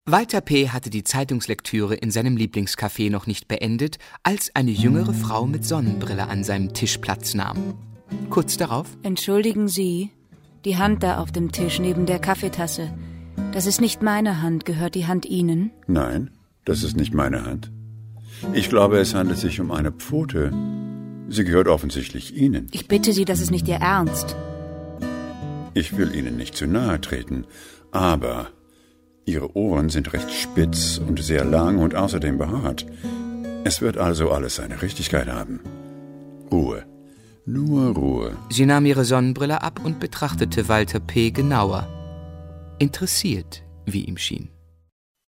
Walter P. hatte die Zeitungslektüre in seinem Lieblingscafé noch nicht beendet, als eine jüngere Frau mit Sonnenbrille an seinem Tisch Platz nahm. Kurz darauf: Entschuldigen Sie, die Hand da auf dem Tisch neben der Kaffeetasse. Das ist nicht meine Hand. Gehört die Hand Ihnen? Nein, das ist nicht meine Hand. Ich glaube, es handelt sich um eine Pfote. Sie gehört offensichtlich Ihnen. Ich bitte Sie, das ist nicht Ihr Ernst. Ich will Ihnen nicht zu nahe treten, aber Ihre Ohren sind recht spitz und sehr lang und außerdem behaart. Es wird also alles seine Richtigkeit haben. Ruhe. Nur Ruhe. Sie nahm ihre Sonnenbrille ab und betrachtete Walter P. genauer. Interessiert, wie ihm schien.